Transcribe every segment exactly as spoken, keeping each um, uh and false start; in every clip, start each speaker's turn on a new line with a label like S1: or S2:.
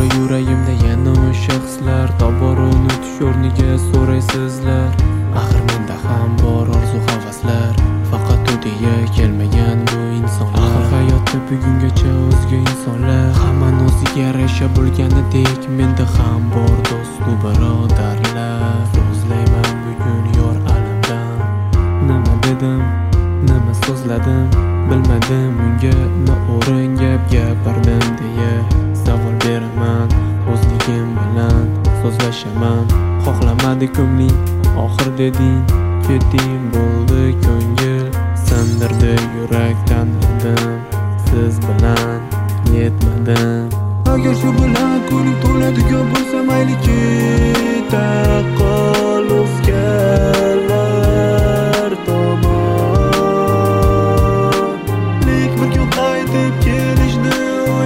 S1: Tobora yuragimda yana o'sha hislar, tobora unutish o'rniga so'raysizlar. Axir menda ham bor orzu havaslar, faqat u deya kelmagan bu insonlar. Axir hayotda bugungacha o'zga insonlar, hammani o'ziga yarasha bo'lganidek menda ham bor do'stu birodarlar. So'zlayman bugun yor alamdan, nima dedim, nima so'zladim, bilmadim unga nima o'rin gap gapirdim deya savol beraman. O'zligim bilan so'zlashaman, xohlamadi ko'ngling, oxir deding, ketding, bo'ldi ko'ngil, sindirdi yurak, tanirdim, siz bilan yetmadim.
S2: Agar shu bilan kuning to'ladigan bo'lsa mayli, keta qol o'zgalar tomon. Lek bir kun qaytib kelishni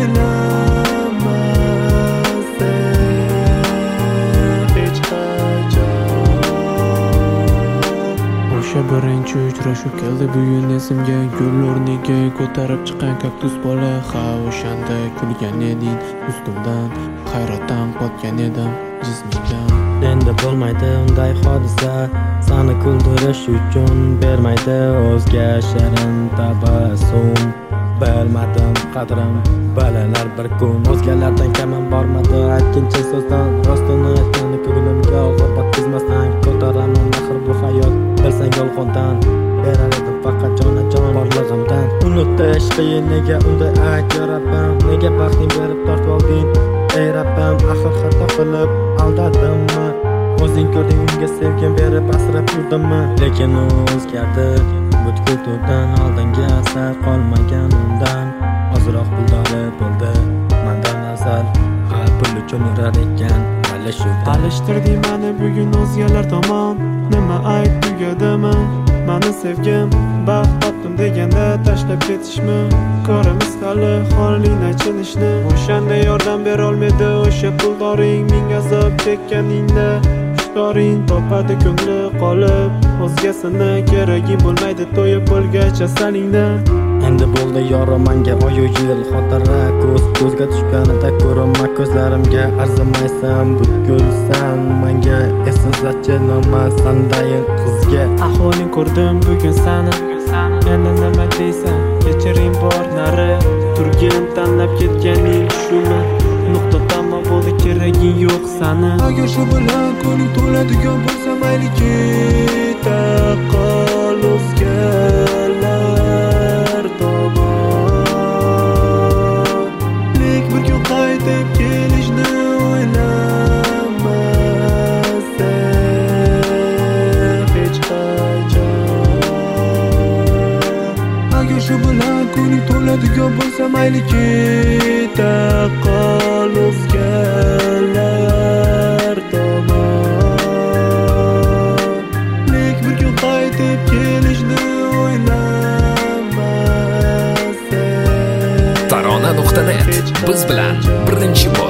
S2: o'ylamasdan hech qachon.
S1: O'sha birinchi uchrashuv keldi bugun esimga, gul o'rniga ko'tarib chiqqan kaktus bola. Ha, o'shanda kulgan eding ustimdan, hayratdan qotgan edim jismingdan.
S3: Endi bo'lmaydi unday hodisa, seni kuldirish uchun bermaydi o'zga shirin tabassum. Bilmadim qadrim bilinar bir kun, o'zgalardan kamim bormadi aytkinchi so'zdan. Rostini aytgani ko'nglimga og'ir botqizmasdan ko'taraman axir bu hayot, bilsang yolg'ondan berar edim faqat jonajon borlig'imdan. Unutish qiyin, nega unday ayt ya Rabbim, nega baxting berib tortib olding ey Rabbim. Axir xato qilib aldadimmi, o'zing ko'rding unga sevgim berib asrab yurdimmi. Lekin u o'zgardi butkul to'rdan, oldinga asar qolmagan undan. Ozroq puldori bo'ldi mandan afzal, ha pul uchun yurar ekan hali shu
S1: Alishtirding meni bugun o'zgalar tomon, nima ayt tugadimi mani sevgim? Baxt topdim deganda tashlab ketishmi? Ko'ramiz hali holingni achinishni. O'shanda yordam berolmaydi o'sha puldoring, ming azob chekkaningda hushyoring topadi ko'ngli qolib. O'zgasini keragi bo'lmaydi to'yib bo'lgacha salingda.
S3: Endi bo'ldi yorim manga oyu yil, xotira ko'z ko'zga tushganida ko'rinma ko'zlarimga. Arzimaysan butkul san manga, esizatchi nima sandayin qizga.
S1: Ahvoling ko'rdim bugun sani, endi nima deysan? Kechiring bor nari, turgin tanlab ketganing shumi? Nuqta tamom bo'ldi, keraging yo'q sani.
S2: Agar shu bilan kuning to'ladigan bo'lsa mayli, keta qol o'zgalar tomon. Lek bir kun qaytib kelishni o'ylamasdan hech qachon. Agar shu bilan kuning to'ladigan bo'lsa mayli, keta qol o'zgalar tomon. Lek bir kun qaytib kelishni o'ylamasdan.
S4: Tarona nuqta net biz bilan birinchi bor